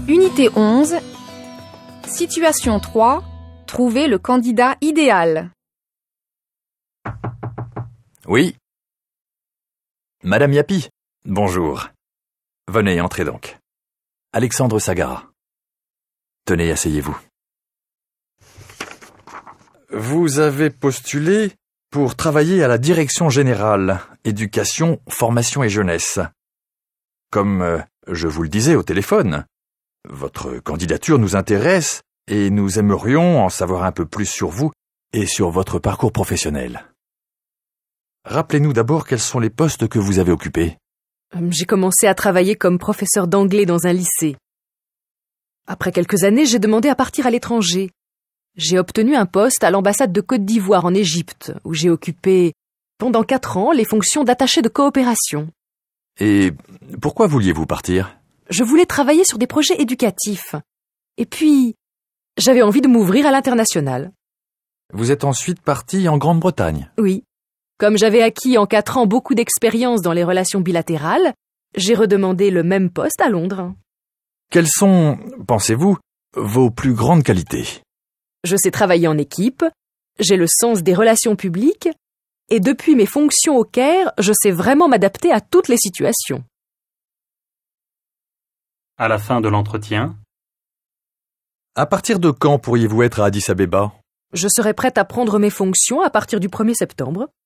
Unité 11, situation 3, trouver le candidat idéal. Oui. Madame Yapi, bonjour. Venez, entrez donc. Alexandre Sagara. Tenez, asseyez-vous. Vous avez postulé pour travailler à la Direction Générale, Éducation, Formation et Jeunesse. Comme je vous le disais au téléphone, votre candidature nous intéresse et nous aimerions en savoir un peu plus sur vous et sur votre parcours professionnel. Rappelez-nous d'abord quels sont les postes que vous avez occupés. J'ai commencé à travailler comme professeur d'anglais dans un lycée. Après quelques années, j'ai demandé à partir à l'étranger. J'ai obtenu un poste à l'ambassade de Côte d'Ivoire en Égypte, où j'ai occupé pendant 4 ans les fonctions d'attaché de coopération. Et pourquoi vouliez-vous partir ? Je voulais travailler sur des projets éducatifs. Et puis, j'avais envie de m'ouvrir à l'international. Vous êtes ensuite parti en Grande-Bretagne. Oui. Comme j'avais acquis en 4 ans beaucoup d'expérience dans les relations bilatérales, j'ai redemandé le même poste à Londres. Quelles sont, pensez-vous, vos plus grandes qualités ? Je sais travailler en équipe, j'ai le sens des relations publiques, et depuis mes fonctions au Caire, je sais vraiment m'adapter à toutes les situations. À la fin de l'entretien, À partir de quand pourriez-vous être à Addis Abeba ? Je serai prête à prendre mes fonctions à partir du 1er septembre.